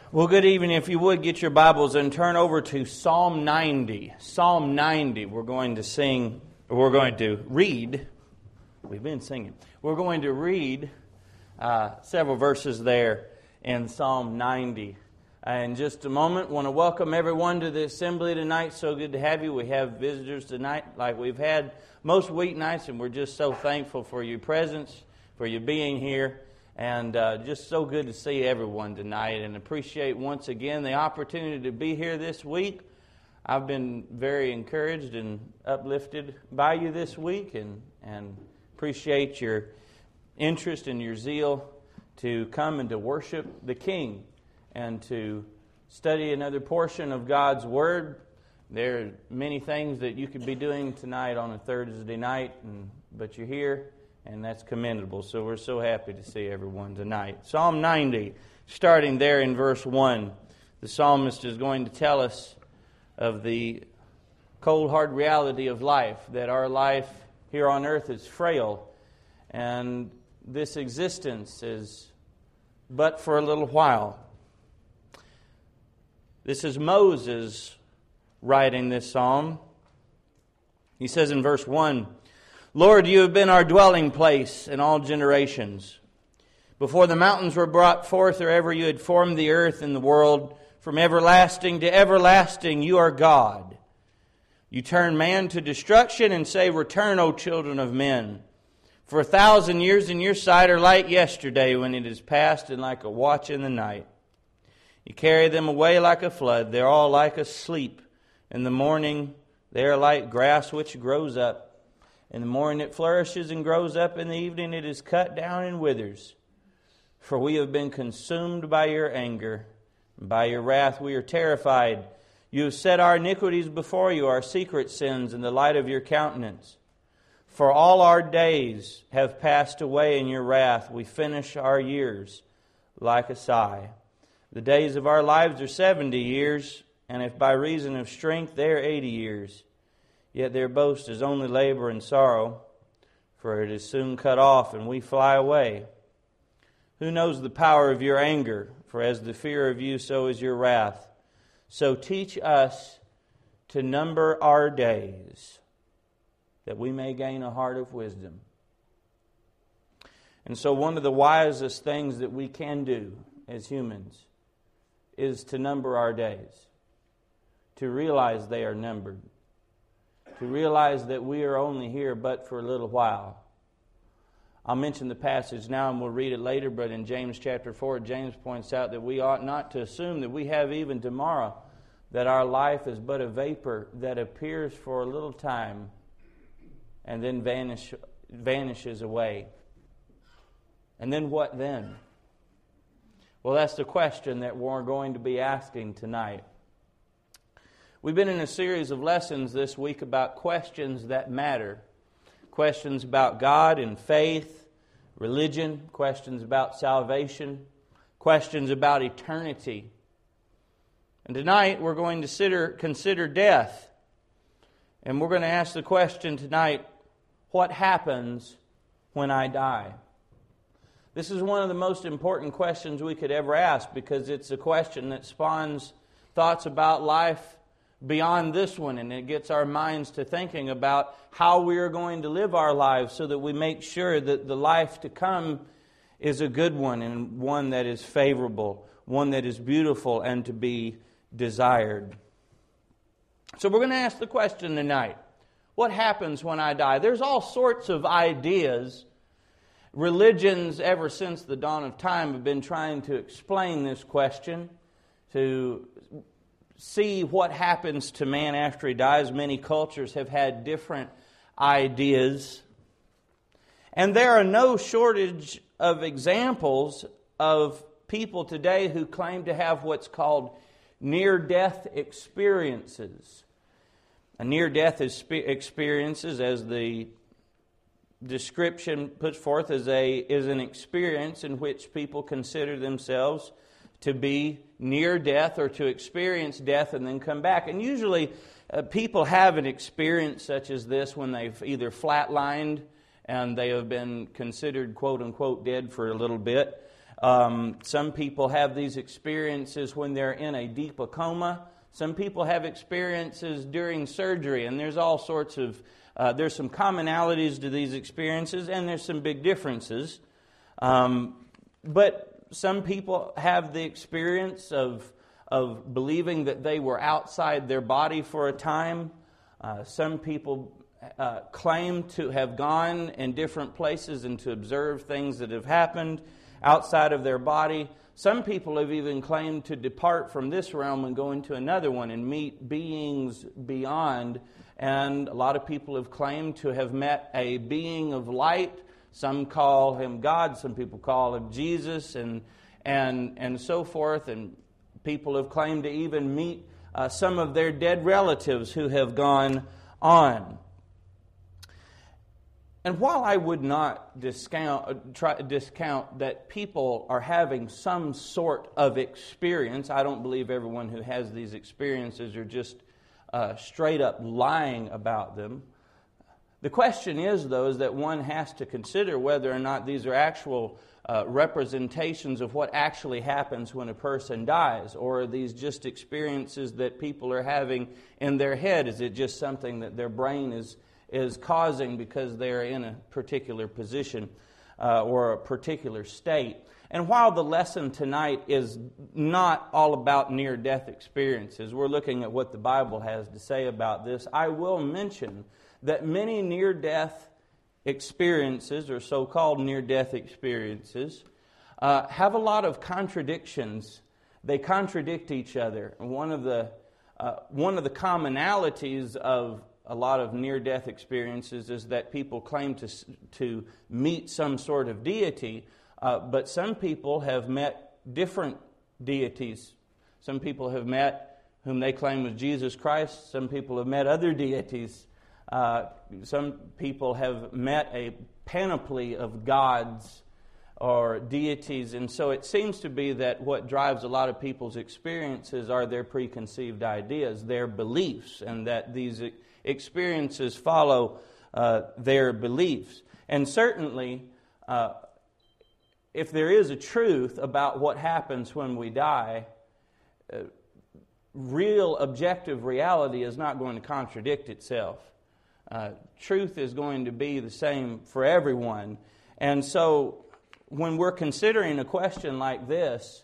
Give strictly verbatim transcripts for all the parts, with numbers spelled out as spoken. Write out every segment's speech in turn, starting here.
Well, good evening. If you would, get your Bibles and turn over to Psalm ninety. Psalm ninety. We're going to sing, we're going to read. We've been singing. We're going to read uh, several verses there in Psalm ninety. In just a moment, I want to welcome everyone to the assembly tonight. So good to have you. We have visitors tonight like we've had most weeknights, and we're just so thankful for your presence, for you being here. And uh, just so good to see everyone tonight, and appreciate once again the opportunity to be here this week. I've been very encouraged and uplifted by you this week, and, and appreciate your interest and your zeal to come and to worship the King and to study another portion of God's Word. There are many things that you could be doing tonight on a Thursday night, and, but you're here. And that's commendable. So we're so happy to see everyone tonight. Psalm ninety, starting there in verse one. The psalmist is going to tell us of the cold, hard reality of life, that our life here on earth is frail, and this existence is but for a little while. This is Moses writing this psalm. He says in verse one, Lord, you have been our dwelling place in all generations. Before the mountains were brought forth, or ever you had formed the earth and the world, from everlasting to everlasting you are God. You turn man to destruction and say, Return, O children of men. For a thousand years in your sight are like yesterday when it is past, and like a watch in the night. You carry them away like a flood. They're all like asleep. In the morning they are like grass which grows up. In the morning it flourishes and grows up. In the evening it is cut down and withers. For we have been consumed by your anger. And by your wrath we are terrified. You have set our iniquities before you, our secret sins, in the light of your countenance. For all our days have passed away in your wrath. We finish our years like a sigh. The days of our lives are seventy years, and if by reason of strength they are eighty years. Yet their boast is only labor and sorrow, for it is soon cut off, and we fly away. Who knows the power of your anger? For as the fear of you, so is your wrath. So teach us to number our days, that we may gain a heart of wisdom. And so one of the wisest things that we can do as humans is to number our days, to realize they are numbered. To realize that we are only here but for a little while. I'll mention the passage now and we'll read it later, but in James chapter four, James points out that we ought not to assume that we have even tomorrow, that our life is but a vapor that appears for a little time and then vanish, vanishes away. And then what then? Well, that's the question that we're going to be asking tonight. We've been in a series of lessons this week about questions that matter. Questions about God and faith, religion, questions about salvation, questions about eternity. And tonight we're going to consider, consider death. And we're going to ask the question tonight, what happens when I die? This is one of the most important questions we could ever ask, because it's a question that spawns thoughts about life beyond this one, and it gets our minds to thinking about how we are going to live our lives so that we make sure that the life to come is a good one, and one that is favorable, one that is beautiful and to be desired. So we're going to ask the question tonight, what happens when I die? There's all sorts of ideas. Religions, ever since the dawn of time, have been trying to explain this question, to see what happens to man after he dies. Many cultures have had different ideas. And there are no shortage of examples of people today who claim to have what's called near-death experiences. A near-death experiences, as the description puts forth, is a is an experience in which people consider themselves to be near death or to experience death and then come back. And usually uh, people have an experience such as this when they've either flatlined and they have been considered quote-unquote dead for a little bit, Um, some people have these experiences when they're in a deep coma. Some people have experiences during surgery, and there's all sorts of, uh, there's some commonalities to these experiences, and there's some big differences. Um, but some people have the experience of, of believing that they were outside their body for a time. Uh, some people uh, claim to have gone in different places and to observe things that have happened outside of their body. Some people have even claimed to depart from this realm and go into another one and meet beings beyond. And a lot of people have claimed to have met a being of light. Some call him God, some people call him Jesus, and and and so forth. And people have claimed to even meet uh, some of their dead relatives who have gone on. And while I would not discount, try, discount that people are having some sort of experience, I don't believe everyone who has these experiences are just uh, straight up lying about them. The question is, though, is that one has to consider whether or not these are actual uh, representations of what actually happens when a person dies, or are these just experiences that people are having in their head? Is it just something that their brain is is causing because they're in a particular position uh, or a particular state? And while the lesson tonight is not all about near-death experiences, we're looking at what the Bible has to say about this, I will mention that many near-death experiences, or so-called near-death experiences, uh, have a lot of contradictions. They contradict each other. And one of the uh, one of the commonalities of a lot of near-death experiences is that people claim to to meet some sort of deity, uh, but some people have met different deities. Some people have met whom they claim was Jesus Christ. Some people have met other deities. Uh, some people have met a panoply of gods or deities, and so it seems to be that what drives a lot of people's experiences are their preconceived ideas, their beliefs, and that these experiences follow uh, their beliefs. And certainly, uh, if there is a truth about what happens when we die, uh, real objective reality is not going to contradict itself. Uh, truth is going to be the same for everyone. And so, when we're considering a question like this,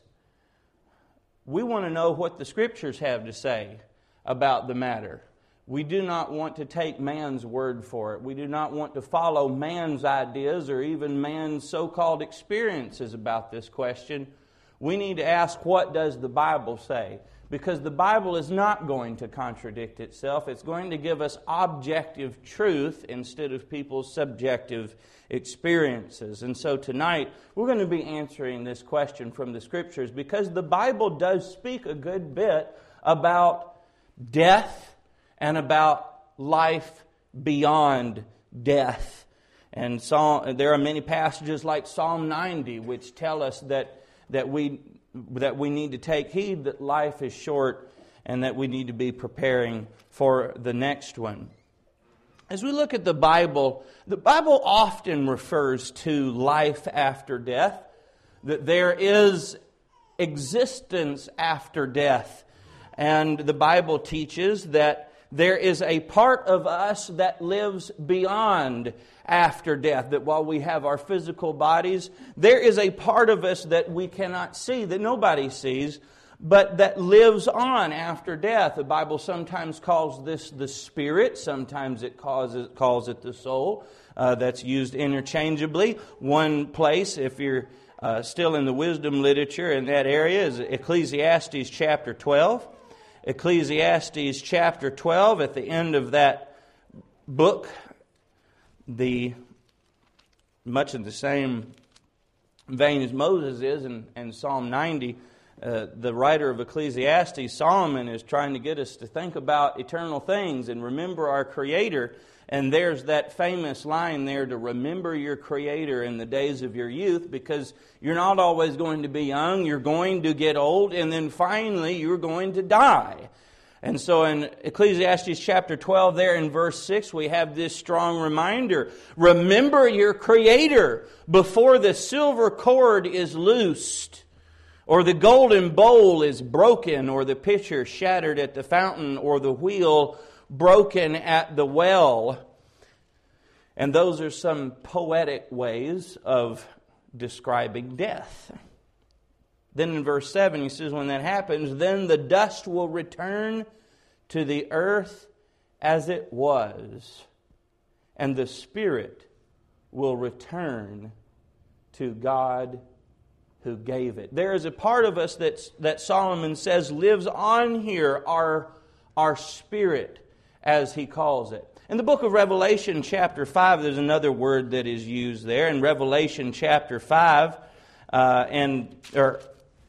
we want to know what the Scriptures have to say about the matter. We do not want to take man's word for it. We do not want to follow man's ideas or even man's so-called experiences about this question. We need to ask, what does the Bible say? Because the Bible is not going to contradict itself. It's going to give us objective truth instead of people's subjective experiences. And so tonight, we're going to be answering this question from the Scriptures, because the Bible does speak a good bit about death and about life beyond death. And Psalm, there are many passages like Psalm ninety which tell us that, that we that we need to take heed that life is short and that we need to be preparing for the next one. As we look at the Bible, the Bible often refers to life after death, that there is existence after death. And the Bible teaches that there is a part of us that lives beyond after death, that while we have our physical bodies, there is a part of us that we cannot see, that nobody sees, but that lives on after death. The Bible sometimes calls this the spirit, sometimes it calls it, calls it the soul. Uh, that's used interchangeably. One place, if you're uh, still in the wisdom literature in that area, is Ecclesiastes chapter twelve. Ecclesiastes chapter twelve, at the end of that book, the much in the same vein as Moses is in, in Psalm ninety, uh, the writer of Ecclesiastes, Solomon, is trying to get us to think about eternal things and remember our Creator. And there's that famous line there, to remember your Creator in the days of your youth, because you're not always going to be young, you're going to get old, and then finally you're going to die. And so in Ecclesiastes chapter twelve, there in verse six, we have this strong reminder. Remember your Creator before the silver cord is loosed, or the golden bowl is broken, or the pitcher shattered at the fountain, or the wheel broken at the well. And those are some poetic ways of describing death. Then in verse seven, he says, when that happens, then the dust will return to the earth as it was, and the spirit will return to God who gave it. There is a part of us that's, that Solomon says lives on here, our, our spirit, as he calls it. In the book of Revelation chapter five, there's another word that is used there. In Revelation chapter five, uh, and or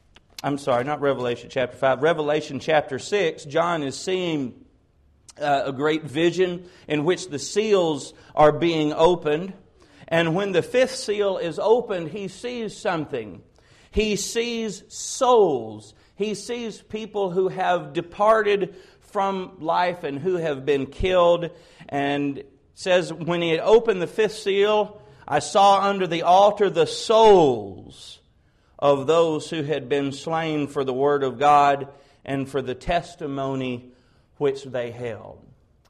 I'm sorry, not Revelation chapter five, Revelation chapter six, John is seeing uh, a great vision in which the seals are being opened. And when the fifth seal is opened, he sees something. He sees souls. He sees people who have departed from life and who have been killed. And it says, when he had opened the fifth seal, I saw under the altar the souls of those who had been slain for the word of God and for the testimony which they held.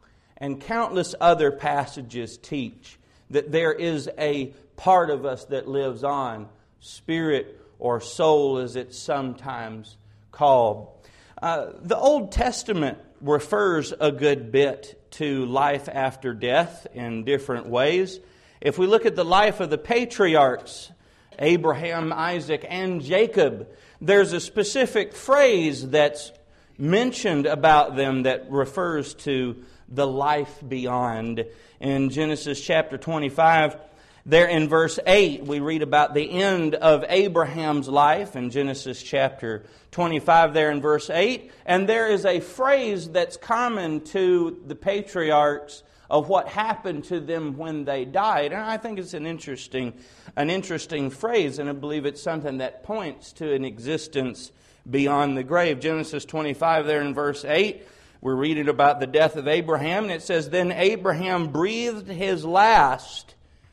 And countless other passages teach that there is a part of us that lives on, spirit or soul as it's sometimes called. Uh, the Old Testament refers a good bit to life after death in different ways. If we look at the life of the patriarchs, Abraham, Isaac, and Jacob, there's a specific phrase that's mentioned about them that refers to the life beyond. In Genesis chapter twenty-five, there in verse eight, we read about the end of Abraham's life in Genesis chapter twenty-five, there in verse eight. And there is a phrase that's common to the patriarchs of what happened to them when they died. And I think it's an interesting, an interesting phrase, and I believe it's something that points to an existence beyond the grave. Genesis twenty-five, there in verse eight, we're reading about the death of Abraham, and it says, then Abraham breathed his last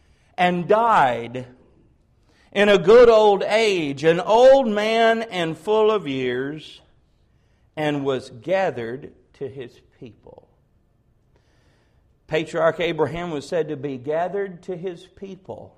and died in a good old age, an old man and full of years, and was gathered to his people. Patriarch Abraham was said to be gathered to his people.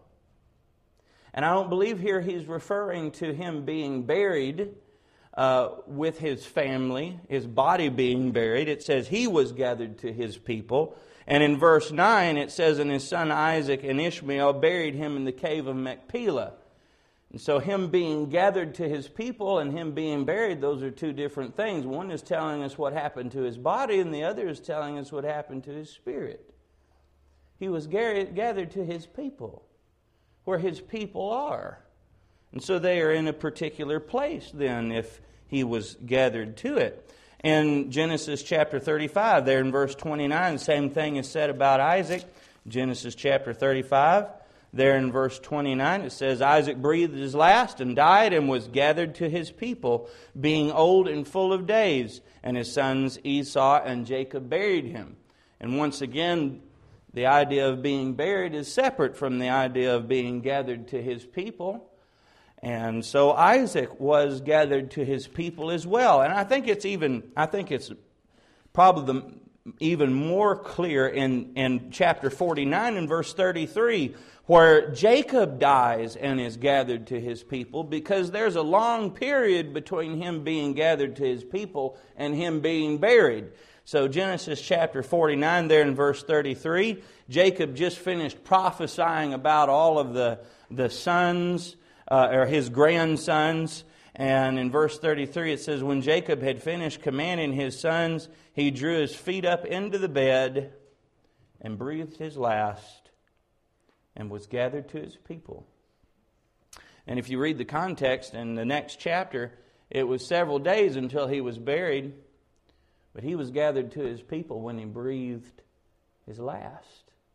And I don't believe here he's referring to him being buried uh, with his family, his body being buried. It says he was gathered to his people. And in verse nine it says, and his son Isaac and Ishmael buried him in the cave of Machpelah. And so him being gathered to his people and him being buried, those are two different things. One is telling us what happened to his body, and the other is telling us what happened to his spirit. He was gathered to his people, where his people are. And so they are in a particular place then if he was gathered to it. In Genesis chapter thirty-five, there in verse twenty-nine, the same thing is said about Isaac. Genesis chapter thirty-five, there in verse twenty-nine, it says, Isaac breathed his last and died and was gathered to his people, being old and full of days. And his sons Esau and Jacob buried him. And once again, the idea of being buried is separate from the idea of being gathered to his people. And so Isaac was gathered to his people as well. And I think it's even, I think it's probably the, even more clear in, in chapter forty-nine and verse thirty-three, where Jacob dies and is gathered to his people, because there's a long period between him being gathered to his people and him being buried. So Genesis chapter forty-nine, there in verse thirty-three, Jacob just finished prophesying about all of the, the sons, uh, or his grandsons. And in verse thirty-three it says, when Jacob had finished commanding his sons, he drew his feet up into the bed and breathed his last and was gathered to his people. And if you read the context in the next chapter, it was several days until he was buried. But he was gathered to his people when he breathed his last.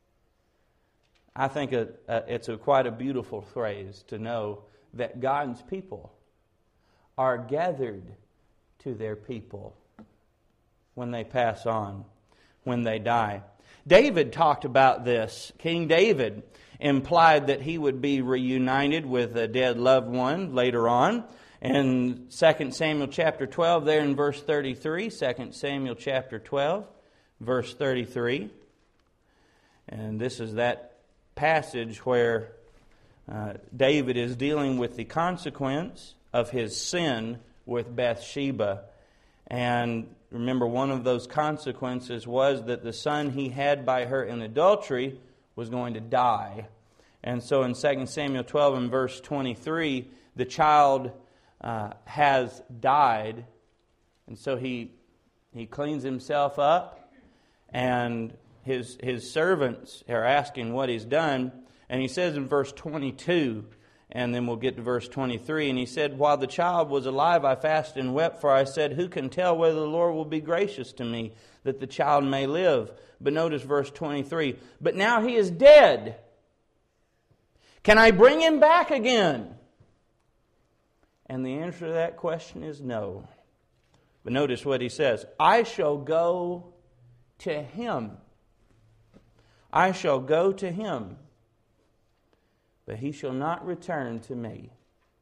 I think a, a, it's a quite a beautiful phrase to know that God's people are gathered to their people when they pass on, when they die. David talked about this. King David implied that he would be reunited with a dead loved one later on. In Second Samuel chapter twelve, there in verse thirty-three, Second Samuel chapter twelve, verse thirty-three. And this is that passage where uh, David is dealing with the consequence of his sin with Bathsheba. And remember, one of those consequences was that the son he had by her in adultery was going to die. And so in Second Samuel twelve and verse twenty-three, the child uh, has died. And so he he cleans himself up, and his his servants are asking what he's done. And he says in verse twenty-two, and then we'll get to verse twenty-three, and he said, "While the child was alive, I fasted and wept, for I said, who can tell whether the Lord will be gracious to me, that the child may live?" But notice verse twenty-three, "But now he is dead. Can I bring him back again?" And the answer to that question is no. But notice what he says, "I shall go to him. I shall go to him, but he shall not return to me."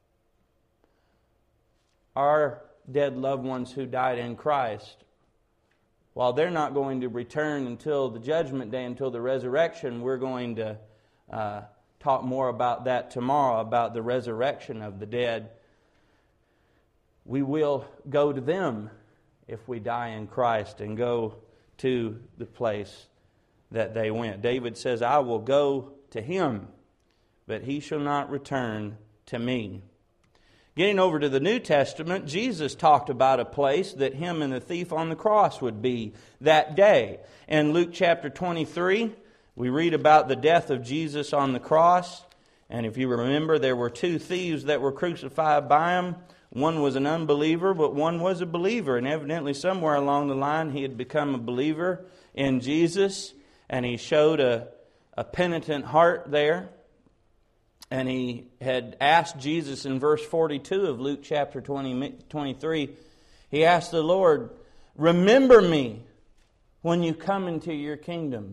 Our dead loved ones who died in Christ, while they're not going to return until the judgment day, until the resurrection, we're going to uh, talk more about that tomorrow, about the resurrection of the dead. We will go to them if we die in Christ and go to the place that they went. David says, "I will go to him, but he shall not return to me." Getting over to the New Testament, Jesus talked about a place that him and the thief on the cross would be that day. In Luke chapter twenty-three, we read about the death of Jesus on the cross. And if you remember, there were two thieves that were crucified by him. One was an unbeliever, but one was a believer. And evidently somewhere along the line he had become a believer in Jesus. And he showed a, a penitent heart there. And he had asked Jesus in verse forty-two of Luke chapter twenty, twenty-three, he asked the Lord, "Remember me when you come into your kingdom."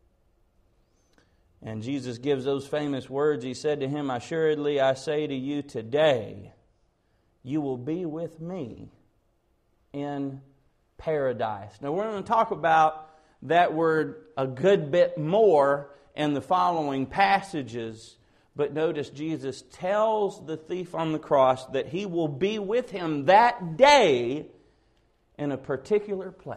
And Jesus gives those famous words. He said to him, "Assuredly I say to you today, you will be with me in paradise." Now we're going to talk about that word a good bit more in the following passages. But notice Jesus tells the thief on the cross that he will be with him that day in a particular place.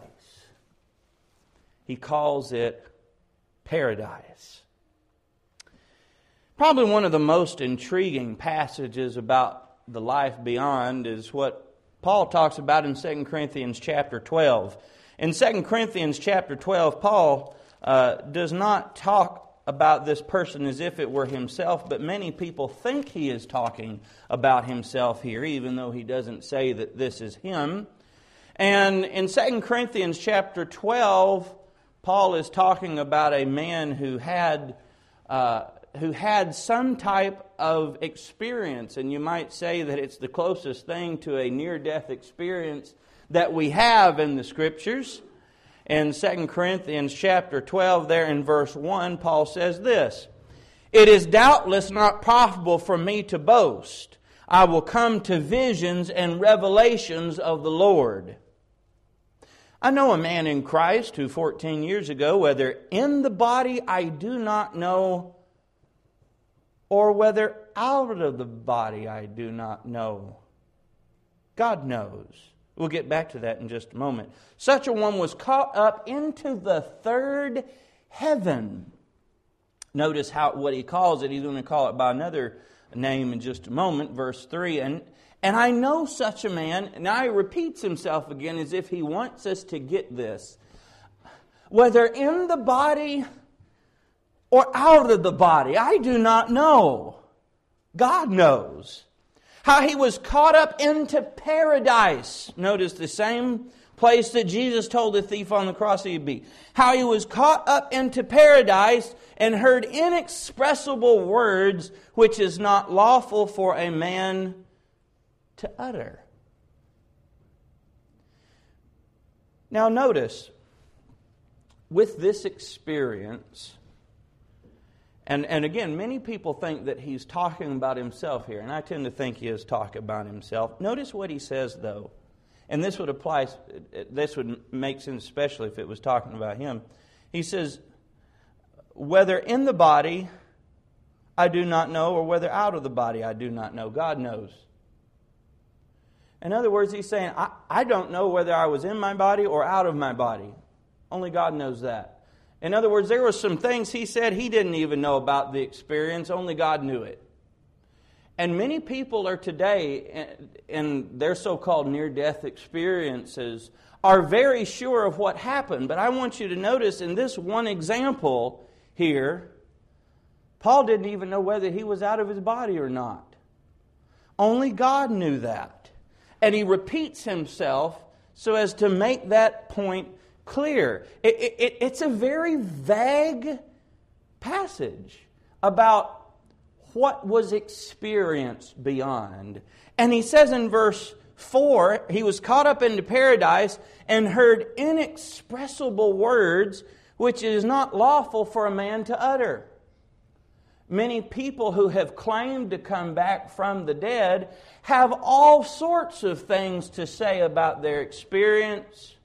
He calls it paradise. Probably one of the most intriguing passages about the life beyond is what Paul talks about in Second Corinthians chapter twelve. In Second Corinthians chapter twelve, Paul uh, does not talk about this person as if it were himself, but many people think he is talking about himself here, even though he doesn't say that this is him. And in Second Corinthians chapter twelve, Paul is talking about a man who had uh, who had some type of experience, and you might say that it's the closest thing to a near-death experience that we have in the Scriptures. In Second Corinthians chapter twelve, there in verse one, Paul says this, "It is doubtless not profitable for me to boast. I will come to visions and revelations of the Lord. I know a man in Christ who fourteen years ago, whether in the body I do not know, or whether out of the body I do not know. God knows." We'll get back to that in just a moment. "Such a one was caught up into the third heaven." Notice how what he calls it. He's going to call it by another name in just a moment. Verse three. And, and I know such a man. Now he repeats himself again as if he wants us to get this. "Whether in the body or out of the body, I do not know. God knows. How he was caught up into paradise." Notice the same place that Jesus told the thief on the cross he'd be. "How he was caught up into paradise and heard inexpressible words which is not lawful for a man to utter." Now notice, with this experience, and, and again, many people think that he's talking about himself here, and I tend to think he is talking about himself. Notice what he says, though, and this would apply, this would make sense especially if it was talking about him. He says, whether in the body I do not know, or whether out of the body I do not know. God knows. In other words, he's saying, I, I don't know whether I was in my body or out of my body. Only God knows that. In other words, there were some things he said he didn't even know about the experience. Only God knew it. And many people are today, in their so-called near-death experiences, are very sure of what happened. But I want you to notice in this one example here, Paul didn't even know whether he was out of his body or not. Only God knew that. And he repeats himself so as to make that point clear. It, it, it's a very vague passage about what was experienced beyond. And he says in verse four, he was caught up into paradise and heard inexpressible words which it is not lawful for a man to utter. Many people who have claimed to come back from the dead have all sorts of things to say about their experience.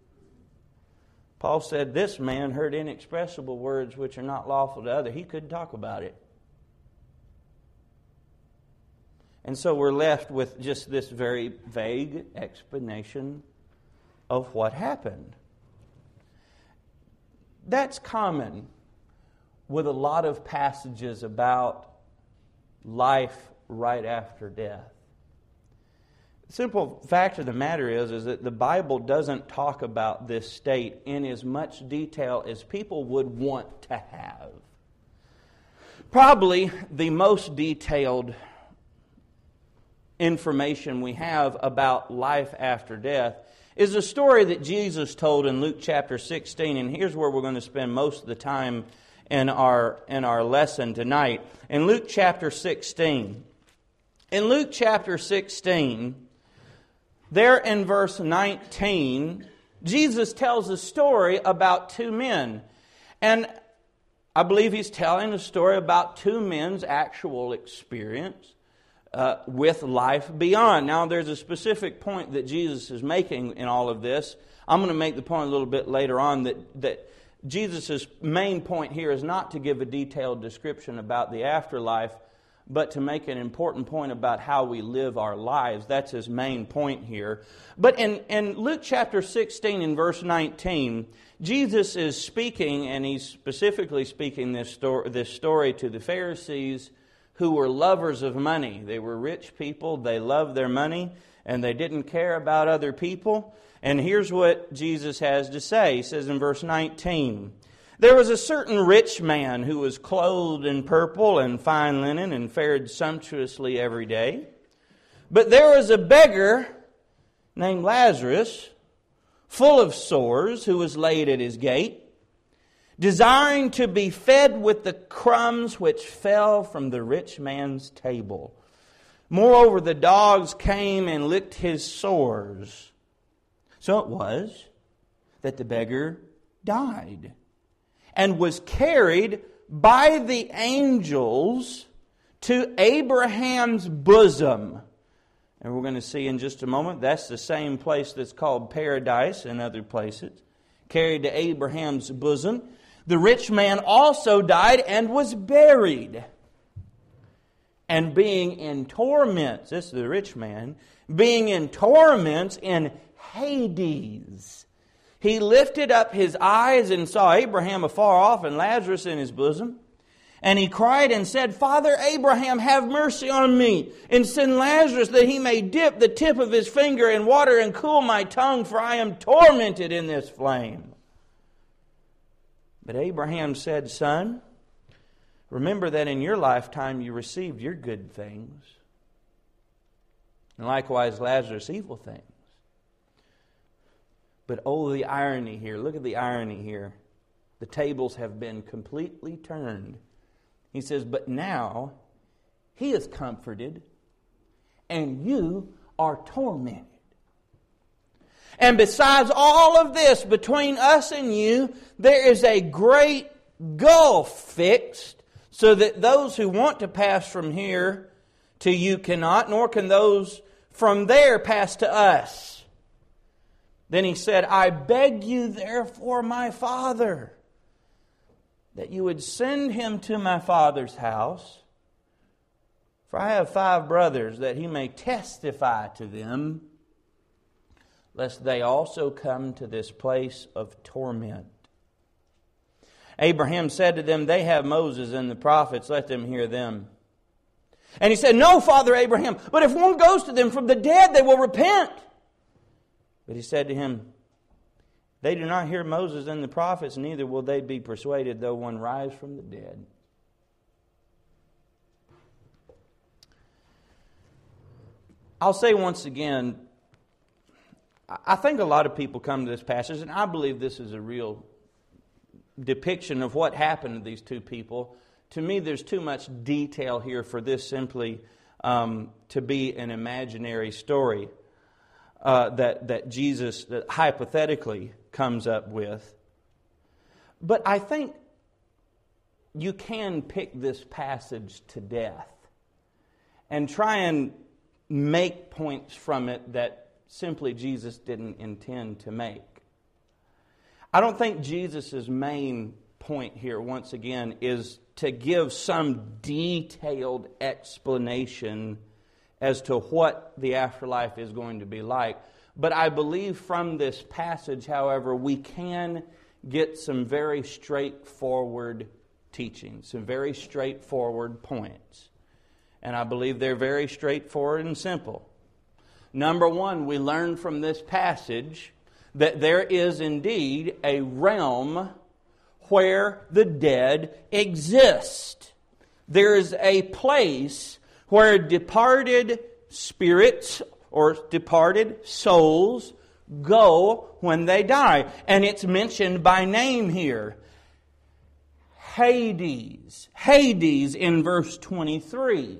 Paul said this man heard inexpressible words which are not lawful to others. He couldn't talk about it. And so we're left with just this very vague explanation of what happened. That's common with a lot of passages about life right after death. The simple fact of the matter is, is that the Bible doesn't talk about this state in as much detail as people would want to have. Probably the most detailed information we have about life after death is a story that Jesus told in Luke chapter sixteen, and here's where we're going to spend most of the time in our in our lesson tonight. In Luke chapter sixteen. In Luke chapter sixteen, there in verse nineteen, Jesus tells a story about two men. And I believe he's telling a story about two men's actual experience uh, with life beyond. Now, there's a specific point that Jesus is making in all of this. I'm going to make the point a little bit later on that, that Jesus' main point here is not to give a detailed description about the afterlife, but to make an important point about how we live our lives. That's his main point here. But in, in Luke chapter sixteen and verse nineteen, Jesus is speaking, and he's specifically speaking this story, this story to the Pharisees who were lovers of money. They were rich people, they loved their money, and they didn't care about other people. And here's what Jesus has to say. He says in verse nineteen, "There was a certain rich man who was clothed in purple and fine linen and fared sumptuously every day. But there was a beggar named Lazarus, full of sores, who was laid at his gate, desiring to be fed with the crumbs which fell from the rich man's table. Moreover, the dogs came and licked his sores. So it was that the beggar died and was carried by the angels to Abraham's bosom." And we're going to see in just a moment, that's the same place that's called paradise in other places. Carried to Abraham's bosom. The rich man also died and was buried. And being in torments, this is the rich man, being in torments in Hades, he lifted up his eyes and saw Abraham afar off and Lazarus in his bosom. And he cried and said, "Father Abraham, have mercy on me, and send Lazarus that he may dip the tip of his finger in water and cool my tongue, for I am tormented in this flame." But Abraham said, "Son, remember that in your lifetime you received your good things, and likewise Lazarus evil things. But oh, the irony here. Look at the irony here. The tables have been completely turned." He says, "But now he is comforted, and you are tormented." And besides all of this, between us and you, there is a great gulf fixed, so that those who want to pass from here to you cannot, nor can those from there pass to us. Then he said, I beg you therefore, my Father, that you would send him to my father's house. For I have five brothers, that he may testify to them, lest they also come to this place of torment. Abraham said to them, they have Moses and the prophets, let them hear them. And he said, no, Father Abraham, but if one goes to them from the dead, they will repent. But he said to him, they do not hear Moses and the prophets, neither will they be persuaded, though one rise from the dead. I'll say once again, I think a lot of people come to this passage, and I believe this is a real depiction of what happened to these two people. To me, there's too much detail here for this simply um, to be an imaginary story uh, that, that Jesus that hypothetically comes up with. But I think you can pick this passage to death and try and make points from it that simply Jesus didn't intend to make. I don't think Jesus' main point here, once again, is to give some detailed explanation as to what the afterlife is going to be like. But I believe from this passage, however, we can get some very straightforward teaching, some very straightforward points. And I believe they're very straightforward and simple. Number one, we learn from this passage that there is indeed a realm where the dead exist. There is a place where departed spirits or departed souls go when they die. And it's mentioned by name here. Hades. Hades in verse twenty-three.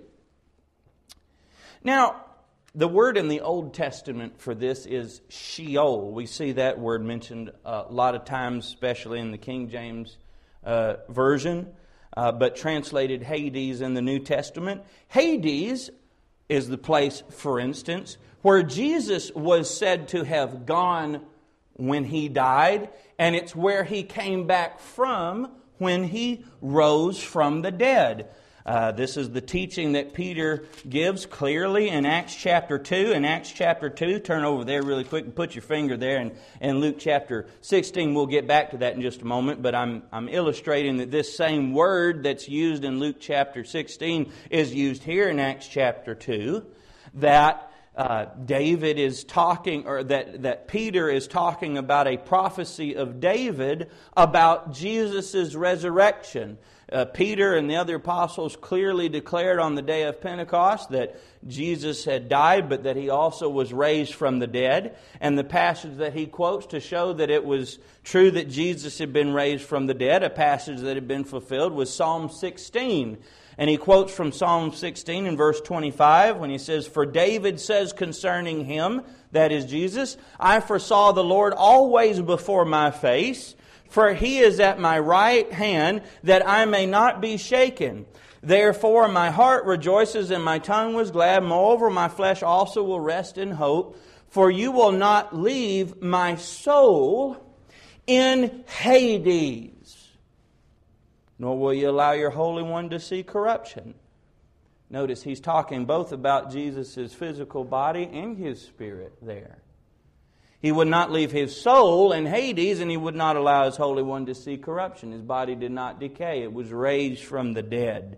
Now, the word in the Old Testament for this is Sheol. We see that word mentioned a lot of times, especially in the King James uh, Version, uh, but translated Hades in the New Testament. Hades is the place, for instance, where Jesus was said to have gone when He died, and it's where He came back from when He rose from the dead. Uh, this is the teaching that Peter gives clearly in Acts chapter two. In Acts chapter two, turn over there really quick and put your finger there. And in Luke chapter sixteen, we'll get back to that in just a moment. But I'm, I'm illustrating that this same word that's used in Luke chapter sixteen is used here in Acts chapter two. That uh, David is talking, or that, that Peter is talking about a prophecy of David about Jesus' resurrection. Uh, Peter and the other apostles clearly declared on the day of Pentecost that Jesus had died, but that He also was raised from the dead. And the passage that he quotes to show that it was true that Jesus had been raised from the dead, a passage that had been fulfilled, was Psalm sixteen. And he quotes from Psalm sixteen in verse twenty-five when he says, "For David says concerning Him," that is Jesus, "I foresaw the Lord always before my face. For He is at my right hand, that I may not be shaken. Therefore my heart rejoices and my tongue was glad. Moreover, my flesh also will rest in hope. For you will not leave my soul in Hades, nor will you allow your Holy One to see corruption." Notice he's talking both about Jesus' physical body and His spirit there. He would not leave His soul in Hades, and He would not allow His Holy One to see corruption. His body did not decay. It was raised from the dead.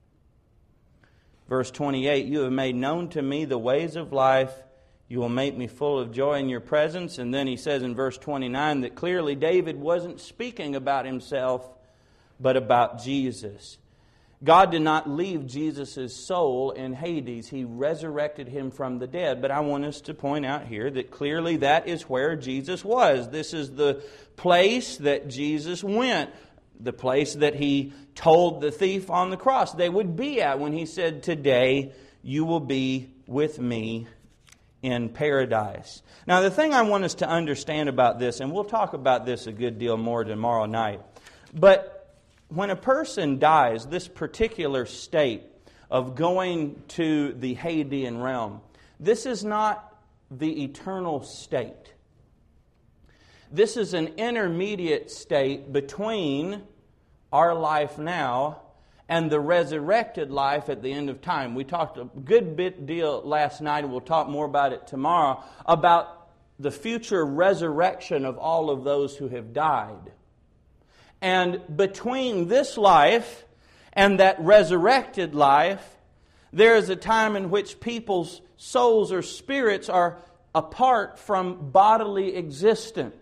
Verse twenty-eight, "You have made known to me the ways of life. You will make me full of joy in your presence." And then he says in verse twenty-nine that clearly David wasn't speaking about himself, but about Jesus. God did not leave Jesus' soul in Hades. He resurrected Him from the dead. But I want us to point out here that clearly that is where Jesus was. This is the place that Jesus went. The place that He told the thief on the cross they would be at when He said, "Today you will be with me in paradise. Now, the thing I want us to understand about this, and we'll talk about this a good deal more tomorrow night, but when a person dies, this particular state of going to the Hadean realm, this is not the eternal state. This is an intermediate state between our life now and the resurrected life at the end of time. We talked a good bit deal last night, and we'll talk more about it tomorrow, about the future resurrection of all of those who have died. And between this life and that resurrected life, there is a time in which people's souls or spirits are apart from bodily existence.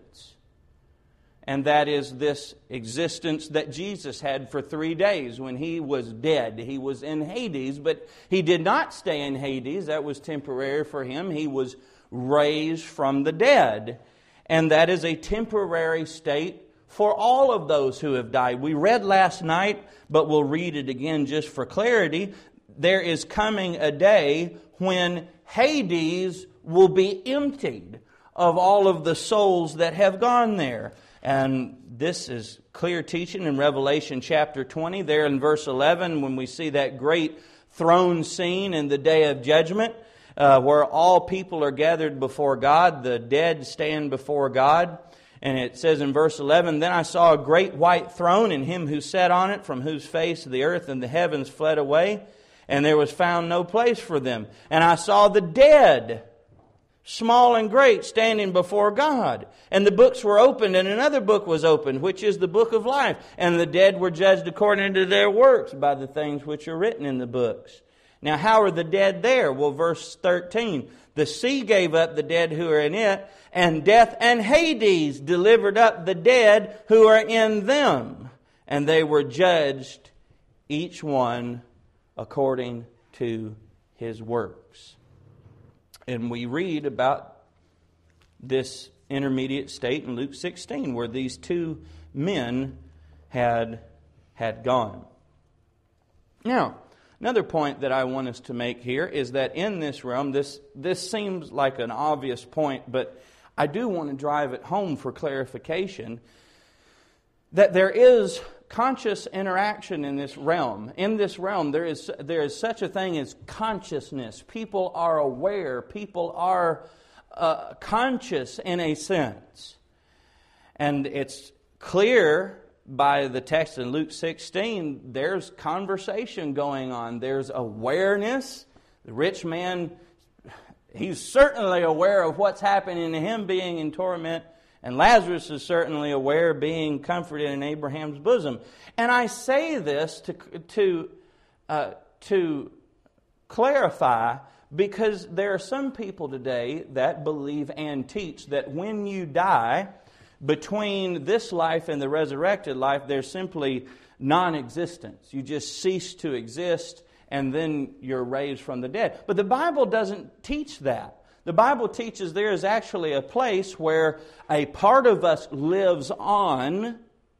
And that is this existence that Jesus had for three days when He was dead. He was in Hades, but He did not stay in Hades. That was temporary for Him. He was raised from the dead. And that is a temporary state for all of those who have died. We read last night, but we'll read it again just for clarity. There is coming a day when Hades will be emptied of all of the souls that have gone there. And this is clear teaching in Revelation chapter twenty. There in verse eleven, when we see that great throne scene in the day of judgment, uh, where all people are gathered before God, the dead stand before God. And it says in verse eleven, "Then I saw a great white throne, and Him who sat on it, from whose face the earth and the heavens fled away, and there was found no place for them. And I saw the dead, small and great, standing before God. And the books were opened, and another book was opened, which is the book of life. And the dead were judged according to their works by the things which are written in the books." Now, how are the dead there? Well, verse thirteen, "The sea gave up the dead who are in it, and death and Hades delivered up the dead who are in them. And they were judged, each one according to his works." And we read about this intermediate state in Luke sixteen, where these two men had, had gone. Now, another point that I want us to make here is that in this realm, this, this seems like an obvious point, but I do want to drive it home for clarification, that there is conscious interaction in this realm. In this realm, there is there is such a thing as consciousness. People are aware. People are uh, conscious in a sense. And it's clear by the text in Luke sixteen, there's conversation going on. There's awareness. The rich man, he's certainly aware of what's happening to him being in torment. And Lazarus is certainly aware, being comforted in Abraham's bosom. And I say this to to uh, to clarify, because there are some people today that believe and teach that when you die, between this life and the resurrected life, there's simply non-existence. You just cease to exist, and then you're raised from the dead. But the Bible doesn't teach that. The Bible teaches there is actually a place where a part of us lives on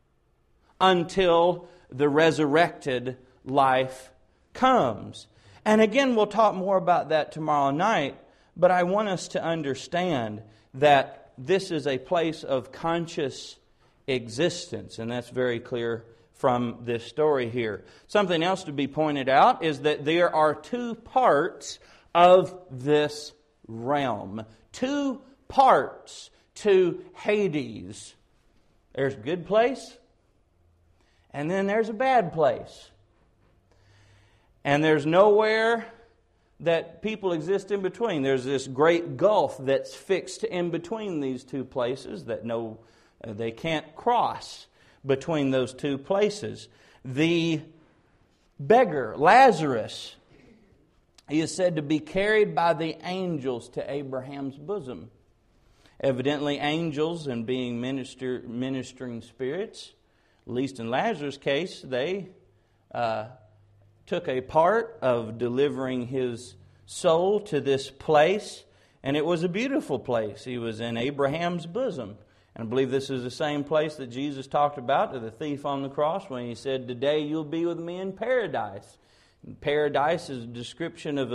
until the resurrected life comes. And again, we'll talk more about that tomorrow night, but I want us to understand that this is a place of conscious existence, and that's very clear from this story here. Something else to be pointed out is that there are two parts of this realm. Two parts to Hades. There's a good place, and then there's a bad place. And there's nowhere that people exist in between. There's this great gulf that's fixed in between these two places that no, uh, they can't cross between those two places. The beggar, Lazarus, he is said to be carried by the angels to Abraham's bosom. Evidently, angels, and being minister, ministering spirits, at least in Lazarus' case, they uh, took a part of delivering his soul to this place, and it was a beautiful place. He was in Abraham's bosom. And I believe this is the same place that Jesus talked about to the thief on the cross when He said, "Today you'll be with me in paradise." Paradise is a description of a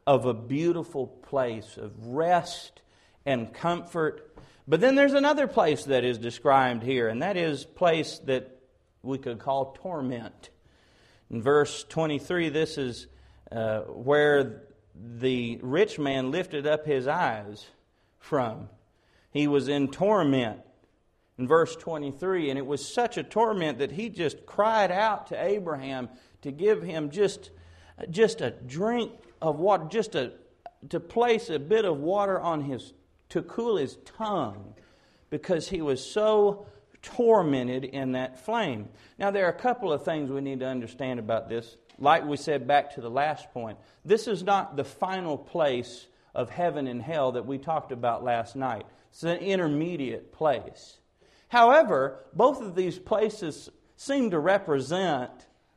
of a beautiful place of rest and comfort. But then there's another place that is described here, and that is a place that we could call torment. In verse twenty-three, this is uh, where the rich man lifted up his eyes from. He was in torment. In verse twenty-three, and it was such a torment that he just cried out to Abraham to give him just, just a drink of water, just a, to place a bit of water on his, to cool his tongue, because he was so tormented in that flame. Now, there are a couple of things we need to understand about this. Like we said back to the last point, this is not the final place of heaven and hell that we talked about last night. It's an intermediate place. However, both of these places seem to represent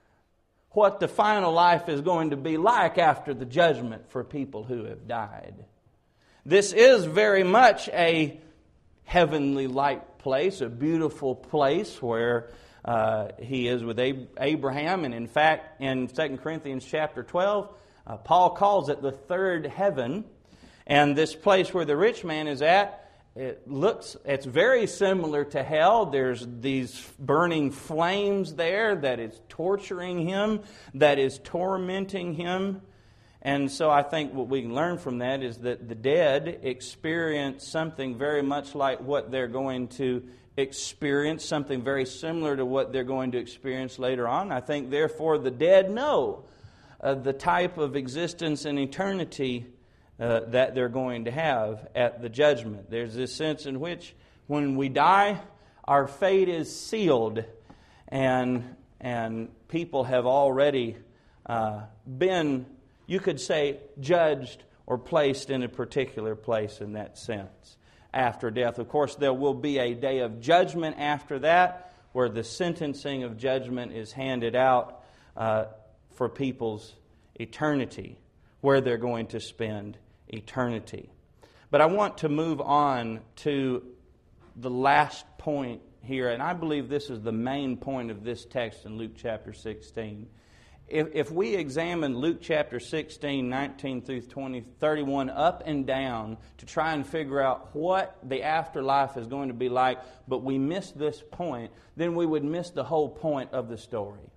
what the final life is going to be like after the judgment for people who have died. This is very much a heavenly like place, a beautiful place where uh, he is with Abraham. And in fact, in Second Corinthians chapter twelve, uh, Paul calls it the third heaven. And this place where the rich man is at, it looks, it's very similar to hell. There's these burning flames there that is torturing him, that is tormenting him. And so I think what we can learn from that is that the dead experience something very much like what they're going to experience, something very similar to what they're going to experience later on. I think, therefore, the dead know uh, the type of existence and eternity uh, that they're going to have at the judgment. There's this sense in which when we die, our fate is sealed, and, and people have already uh, been, you could say, judged or placed in a particular place in that sense after death. Of course, there will be a day of judgment after that, where the sentencing of judgment is handed out uh, for people's eternity, where they're going to spend eternity. But I want to move on to the last point here, and I believe this is the main point of this text in Luke chapter sixteen. If, if we examine Luke chapter sixteen, nineteen through twenty, thirty-one up and down to try and figure out what the afterlife is going to be like, but we miss this point, then we would miss the whole point of the story.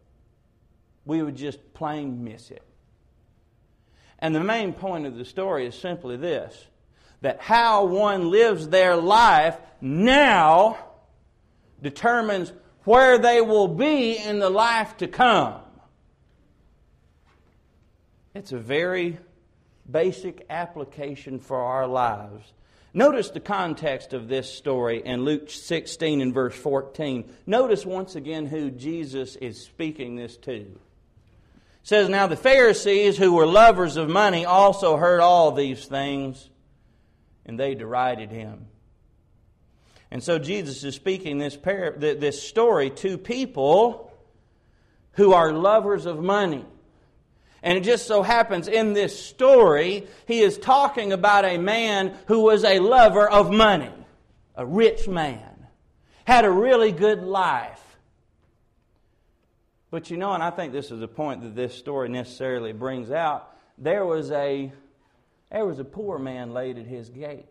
We would just plain miss it. And the main point of the story is simply this, that how one lives their life now determines where they will be in the life to come. It's a very basic application for our lives. Notice the context of this story in Luke sixteen and verse fourteen. Notice once again who Jesus is speaking this to. It says, "Now the Pharisees, who were lovers of money, also heard all these things, and they derided him." And so Jesus is speaking this par- this story to people who are lovers of money. And it just so happens in this story, he is talking about a man who was a lover of money, a rich man, had a really good life. But you know, and I think this is a point that this story necessarily brings out, there was a there was a poor man laid at his gate.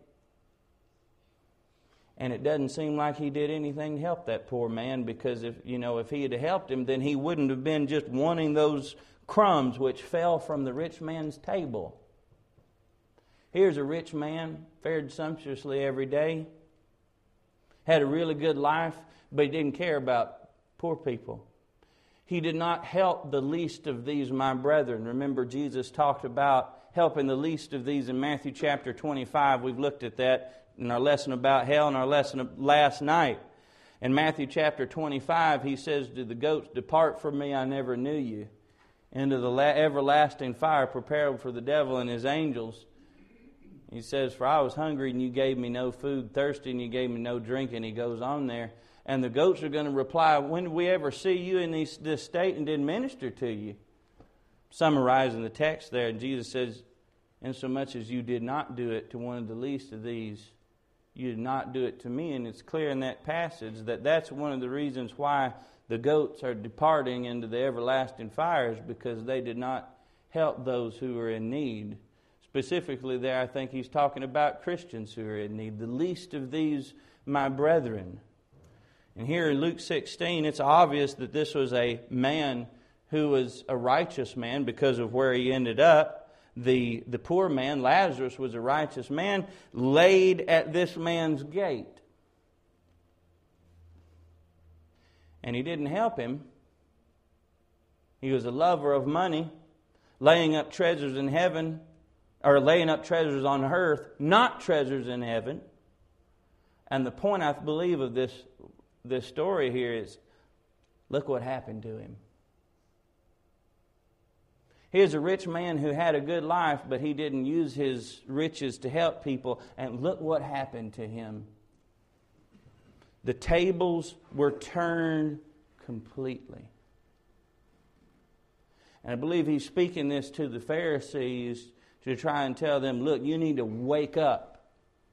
And it doesn't seem like he did anything to help that poor man, because if you know if he had helped him, then he wouldn't have been just wanting those crumbs which fell from the rich man's table. Here's a rich man, fared sumptuously every day, had a really good life, but he didn't care about poor people. He did not help the least of these, my brethren. Remember, Jesus talked about helping the least of these in Matthew chapter twenty-five. We've looked at that in our lesson about hell and our lesson last night. In Matthew chapter twenty-five, he says to the goats, "Depart from me, I never knew you, into the everlasting fire prepared for the devil and his angels." He says, "For I was hungry and you gave me no food, thirsty and you gave me no drink." And he goes on there. And the goats are going to reply, "When did we ever see you in this, this state and didn't minister to you?" Summarizing the text there, and Jesus says, "Insomuch as you did not do it to one of the least of these, you did not do it to me." And it's clear in that passage that that's one of the reasons why the goats are departing into the everlasting fires, because they did not help those who were in need. Specifically there, I think he's talking about Christians who are in need. The least of these, my brethren. And here in Luke sixteen, it's obvious that this was a man who was a righteous man because of where he ended up. The, the poor man, Lazarus, was a righteous man, laid at this man's gate. And he didn't help him. He was a lover of money, laying up treasures in heaven, or laying up treasures on earth, not treasures in heaven. And the point, I believe, of this, this story here is, look what happened to him. Here's a rich man who had a good life, but he didn't use his riches to help people. And look what happened to him. The tables were turned completely. And I believe he's speaking this to the Pharisees to try and tell them, look, you need to wake up.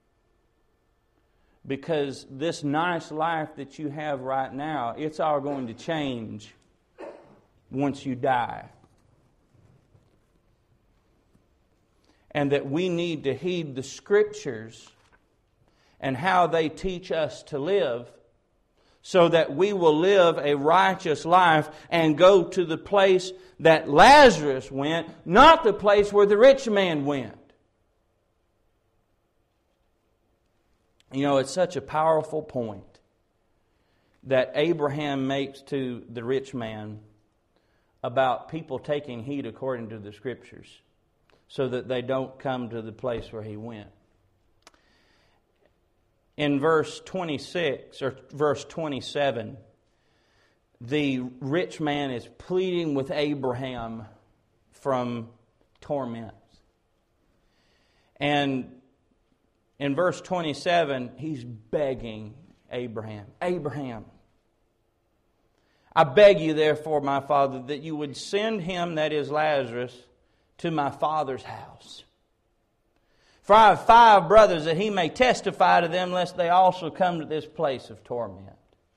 Because this nice life that you have right now, it's all going to change once you die. And that we need to heed the Scriptures and how they teach us to live, so that we will live a righteous life and go to the place that Lazarus went, not the place where the rich man went. You know, it's such a powerful point that Abraham makes to the rich man about people taking heed according to the Scriptures, so that they don't come to the place where he went. In verse twenty-six, or verse twenty-seven, the rich man is pleading with Abraham from torments. And in verse twenty-seven, he's begging Abraham, Abraham, I beg you therefore, my father, that you would send him, that is Lazarus, to my father's house. For I have five brothers, that he may testify to them, lest they also come to this place of torment.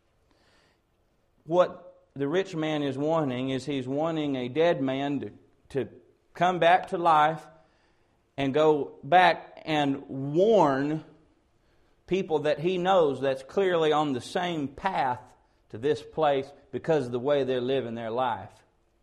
What the rich man is wanting is he's wanting a dead man to, to come back to life and go back and warn people that he knows that's clearly on the same path to this place because of the way they're living their life.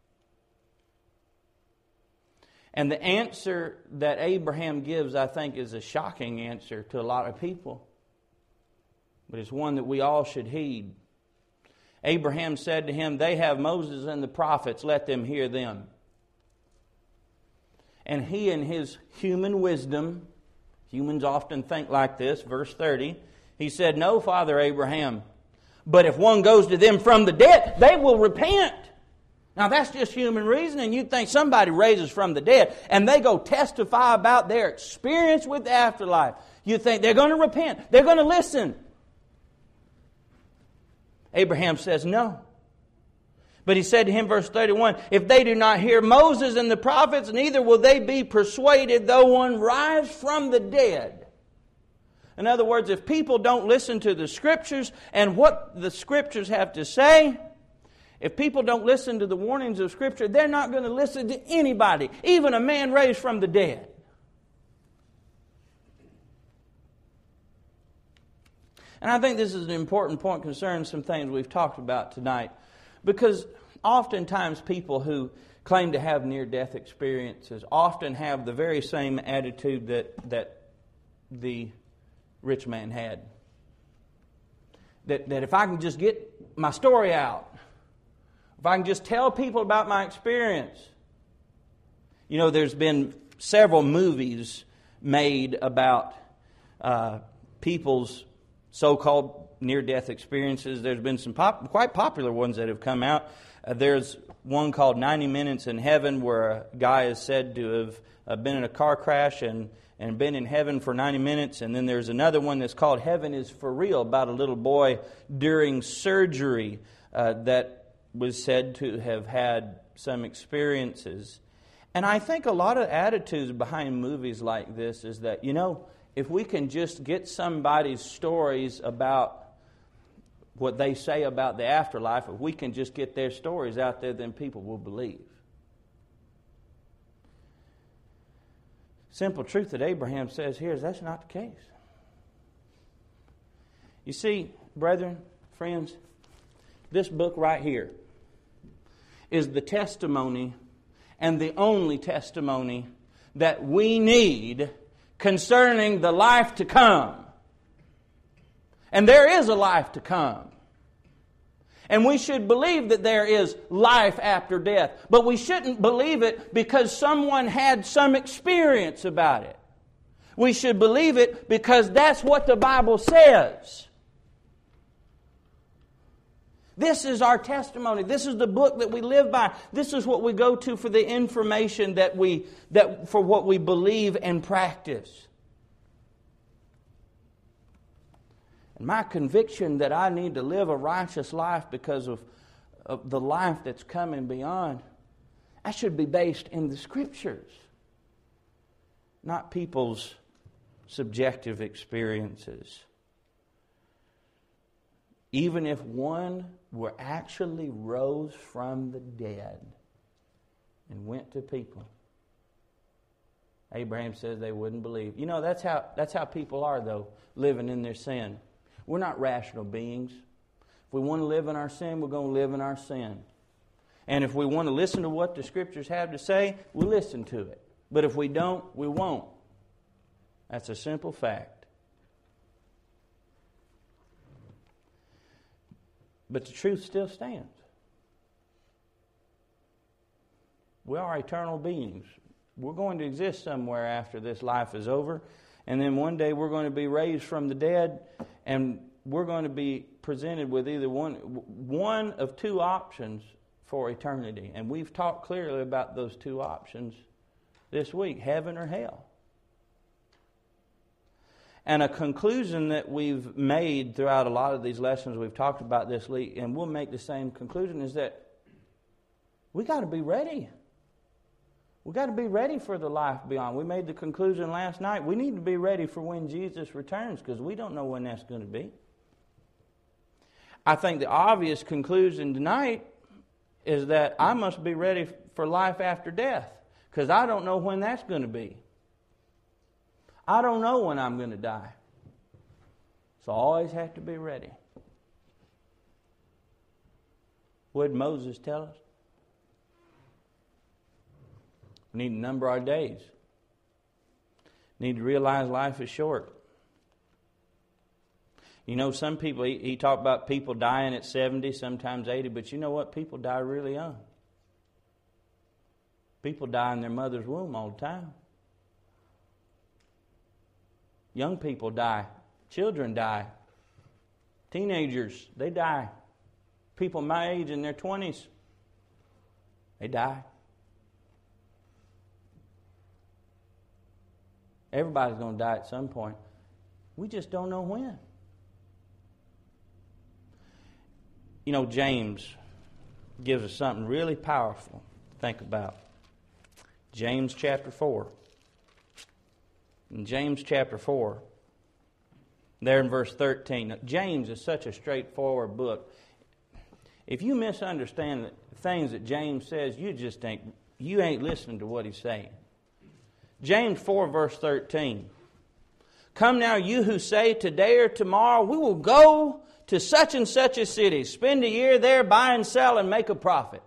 And the answer that Abraham gives, I think, is a shocking answer to a lot of people. But it's one that we all should heed. Abraham said to him, they have Moses and the prophets, let them hear them. And he in his human wisdom, humans often think like this, verse thirty, he said, no, Father Abraham, but if one goes to them from the dead, they will repent. Now that's just human reasoning. You'd think somebody raises from the dead and they go testify about their experience with the afterlife. You'd think they're going to repent. They're going to listen. Abraham says no. But he said to him, verse thirty-one, if they do not hear Moses and the prophets, neither will they be persuaded though one rise from the dead. In other words, if people don't listen to the Scriptures and what the Scriptures have to say, if people don't listen to the warnings of Scripture, they're not going to listen to anybody, even a man raised from the dead. And I think this is an important point concerning some things we've talked about tonight. Because oftentimes people who claim to have near-death experiences often have the very same attitude that, that the rich man had. That, that if I can just get my story out, if I can just tell people about my experience. You know, there's been several movies made about uh, people's so-called near-death experiences. There's been some pop, quite popular ones that have come out. Uh, there's one called ninety minutes in Heaven, where a guy is said to have uh, been in a car crash and, and been in heaven for ninety minutes. And then there's another one that's called Heaven is for Real, about a little boy during surgery uh, that was said to have had some experiences. And I think a lot of attitudes behind movies like this is that, you know, if we can just get somebody's stories about what they say about the afterlife, if we can just get their stories out there, then people will believe. Simple truth that Abraham says here is that's not the case. You see, brethren, friends, this book right here is the testimony and the only testimony that we need concerning the life to come. And there is a life to come. And we should believe that there is life after death. But we shouldn't believe it because someone had some experience about it. We should believe it because that's what the Bible says. This is our testimony. This is the book that we live by. This is what we go to for the information that we that for what we believe and practice. And my conviction that I need to live a righteous life because of, of the life that's coming beyond, that should be based in the Scriptures, not people's subjective experiences. Even if one were actually rose from the dead and went to people, Abraham says they wouldn't believe. You know, that's how that's how people are, though, living in their sin. We're not rational beings. If we want to live in our sin, we're going to live in our sin. And if we want to listen to what the Scriptures have to say, we listen to it. But if we don't, we won't. That's a simple fact. But the truth still stands. We are eternal beings. We're going to exist somewhere after this life is over. And then one day we're going to be raised from the dead, and we're going to be presented with either one, one of two options for eternity. And we've talked clearly about those two options this week, heaven or hell. And a conclusion that we've made throughout a lot of these lessons we've talked about this week, and we'll make the same conclusion, is that we got to be ready. We got to be ready for the life beyond. We made the conclusion last night. We need to be ready for when Jesus returns, because we don't know when that's going to be. I think the obvious conclusion tonight is that I must be ready for life after death, because I don't know when that's going to be. I don't know when I'm going to die. So I always have to be ready. What did Moses tell us? We need to number our days. We need to realize life is short. You know, some people, he, he talked about people dying at seventy, sometimes eighty, but you know what? People die really young. People die in their mother's womb all the time. Young people die. Children die. Teenagers, they die. People my age in their twenties, they die. Everybody's going to die at some point. We just don't know when. You know, James gives us something really powerful to think about. James chapter four. In James chapter four, there in verse thirteen. Now, James is such a straightforward book. If you misunderstand the things that James says, you just think you ain't listening to what he's saying. James four verse thirteen. Come now, you who say today or tomorrow we will go to such and such a city, spend a year there, buy and sell, and make a profit.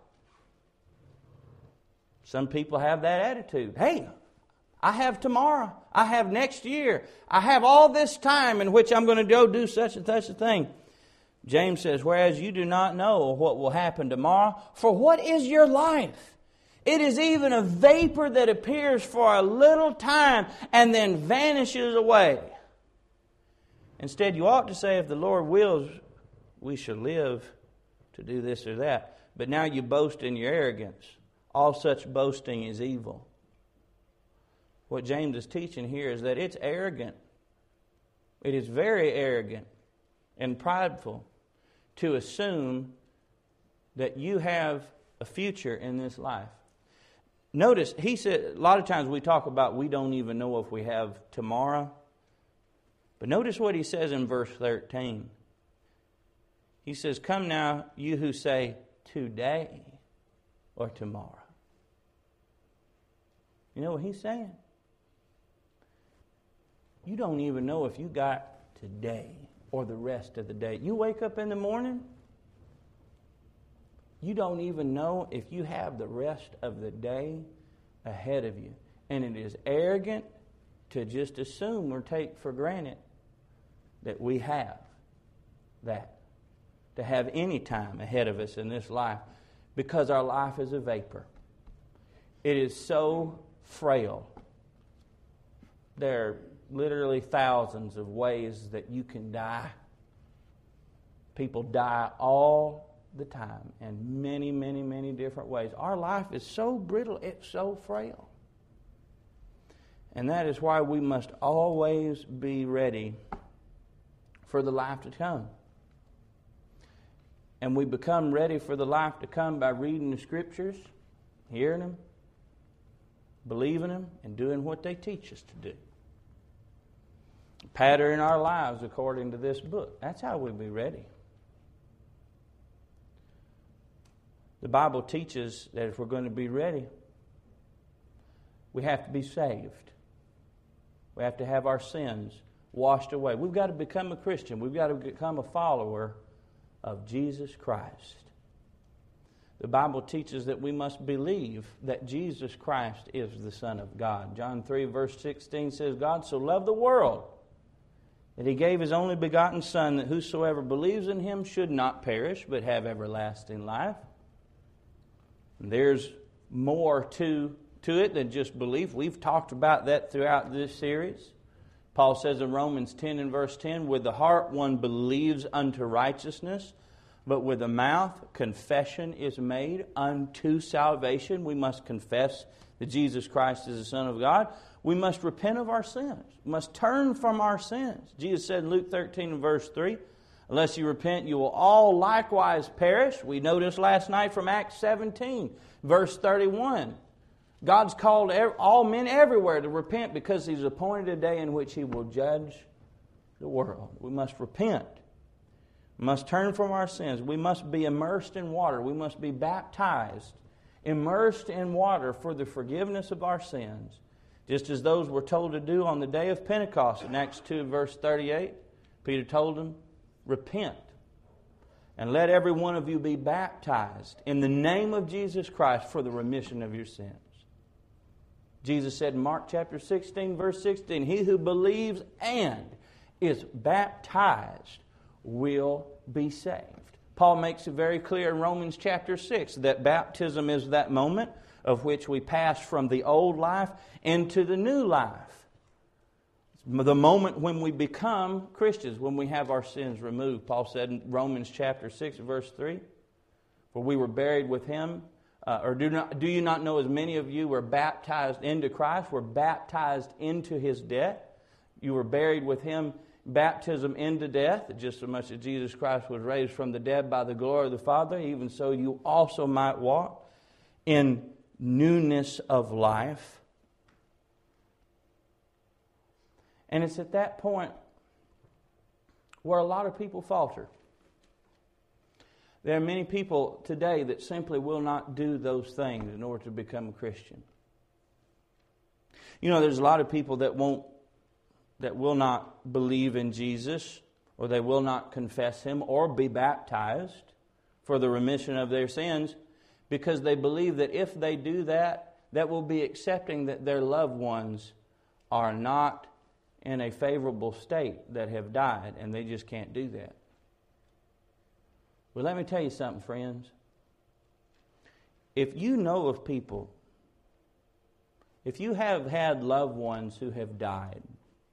Some people have that attitude. Hey, I have tomorrow. I have next year. I have all this time in which I'm going to go do such and such a thing. James says, whereas you do not know what will happen tomorrow, for what is your life? It is even a vapor that appears for a little time and then vanishes away. Instead, you ought to say, if the Lord wills, we shall live to do this or that. But now you boast in your arrogance. All such boasting is evil. What James is teaching here is that it's arrogant. It is very arrogant and prideful to assume that you have a future in this life. Notice, he said, a lot of times we talk about we don't even know if we have tomorrow. But notice what he says in verse thirteen. He says, come now, you who say today or tomorrow. You know what he's saying? You don't even know if you got today or the rest of the day. You wake up in the morning, you don't even know if you have the rest of the day ahead of you. And it is arrogant to just assume or take for granted that we have that, to have any time ahead of us in this life, because our life is a vapor. It is so frail. There are literally thousands of ways that you can die. People die all the time in many, many, many different ways. Our life is so brittle, it's so frail. And that is why we must always be ready for the life to come. And we become ready for the life to come by reading the Scriptures, hearing them, believing them, and doing what they teach us to do. Pattern our lives according to this book. That's how we be ready. The Bible teaches that if we're going to be ready, we have to be saved. We have to have our sins washed away. We've got to become a Christian. We've got to become a follower of Jesus Christ. The Bible teaches that we must believe that Jesus Christ is the Son of God. John three verse sixteen says, God so loved the world that He gave His only begotten Son, that whosoever believes in Him should not perish, but have everlasting life. And there's more to, to it than just belief. We've talked about that throughout this series. Paul says in Romans ten and verse ten, with the heart one believes unto righteousness, but with the mouth confession is made unto salvation. We must confess that Jesus Christ is the Son of God. We must repent of our sins. We must turn from our sins. Jesus said in Luke thirteen and verse three, unless you repent, you will all likewise perish. We noticed last night from Acts seventeen, verse thirty-one. God's called all men everywhere to repent because He's appointed a day in which He will judge the world. We must repent. We must turn from our sins. We must be immersed in water. We must be baptized, immersed in water for the forgiveness of our sins, just as those were told to do on the day of Pentecost. In Acts two, verse thirty-eight, Peter told them, repent, and let every one of you be baptized in the name of Jesus Christ for the remission of your sins. Jesus said in Mark chapter sixteen, verse sixteen, he who believes and is baptized will be saved. Paul makes it very clear in Romans chapter six that baptism is that moment of which we pass from the old life into the new life. The moment when we become Christians, when we have our sins removed. Paul said in Romans chapter six, verse three, for we were buried with Him. Uh, or do not do you not know as many of you were baptized into Christ, were baptized into His death? You were buried with Him, baptism into death, just as much as Jesus Christ was raised from the dead by the glory of the Father, even so you also might walk in newness of life. And it's at that point where a lot of people falter. There are many people today that simply will not do those things in order to become a Christian. You know, there's a lot of people that won't, that will not believe in Jesus, or they will not confess Him or be baptized for the remission of their sins, because they believe that if they do that, that will be accepting that their loved ones are not in a favorable state, that have died, and they just can't do that. Well, let me tell you something, friends. If you know of people, if you have had loved ones who have died,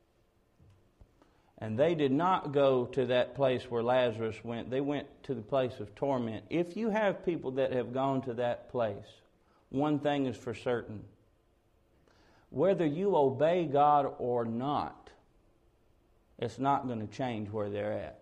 and they did not go to that place where Lazarus went, they went to the place of torment. If you have people that have gone to that place, one thing is for certain. Whether you obey God or not, it's not going to change where they're at.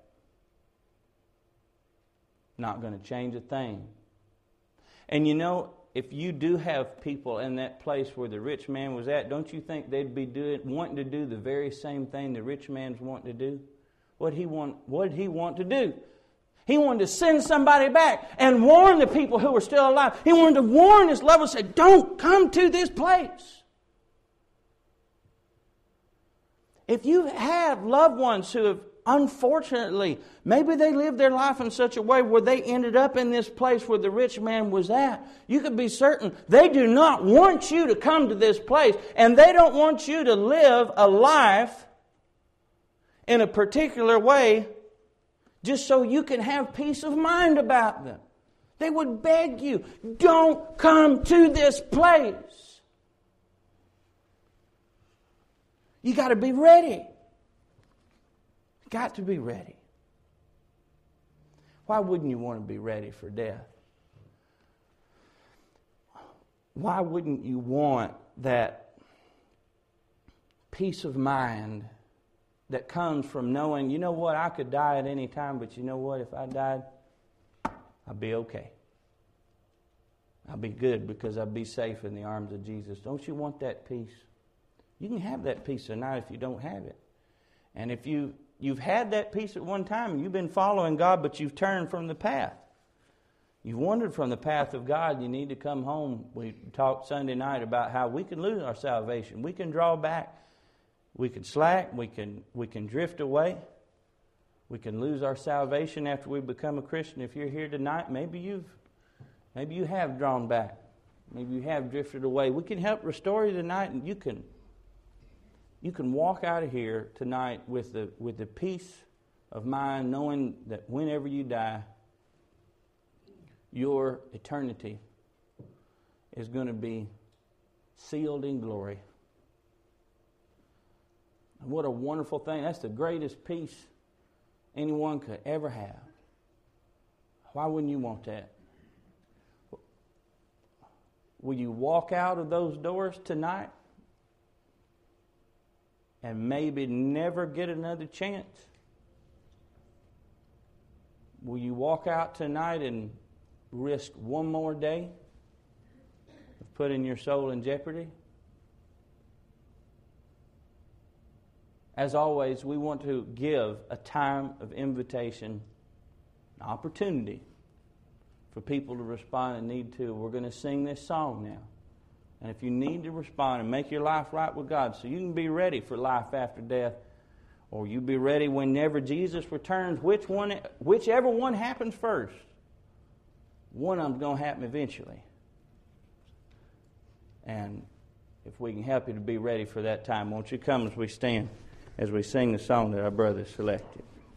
Not going to change a thing. And you know, if you do have people in that place where the rich man was at, don't you think they'd be doing, wanting to do the very same thing the rich man's wanting to do? What he want? What did he want to do? He wanted to send somebody back and warn the people who were still alive. He wanted to warn his loved ones, say, "Don't come to this place." if you have loved ones who have, unfortunately, maybe they lived their life in such a way where they ended up in this place where the rich man was at, you can be certain they do not want you to come to this place, and they don't want you to live a life in a particular way just so you can have peace of mind about them. They would beg you, don't come to this place. You got to be ready. Got to be ready. Why wouldn't you want to be ready for death? Why wouldn't you want that peace of mind that comes from knowing, you know what, I could die at any time, but you know what, if I died, I'd be okay. I'll be good because I'll be safe in the arms of Jesus. Don't you want that peace? You can have that peace tonight if you don't have it. And if you, you've had that peace at one time and you've been following God, but you've turned from the path. You've wandered from the path of God. You need to come home. We talked Sunday night about how we can lose our salvation. We can draw back. We can slack. We can, we can drift away. We can lose our salvation after we become a Christian. If you're here tonight, maybe you've, maybe you have drawn back. Maybe you have drifted away. We can help restore you tonight, and you can, you can walk out of here tonight with the with the peace of mind, knowing that whenever you die, your eternity is going to be sealed in glory. And what a wonderful thing! That's the greatest peace anyone could ever have. Why wouldn't you want that? Will you walk out of those doors tonight and maybe never get another chance? Will you walk out tonight and risk one more day of putting your soul in jeopardy? As always, we want to give a time of invitation, an opportunity for people to respond and need to. We're going to sing this song now. And if you need to respond and make your life right with God so you can be ready for life after death, or you be ready whenever Jesus returns, which one, whichever one happens first, one of them's going to happen eventually. And if we can help you to be ready for that time, won't you come as we stand, as we sing the song that our brother selected.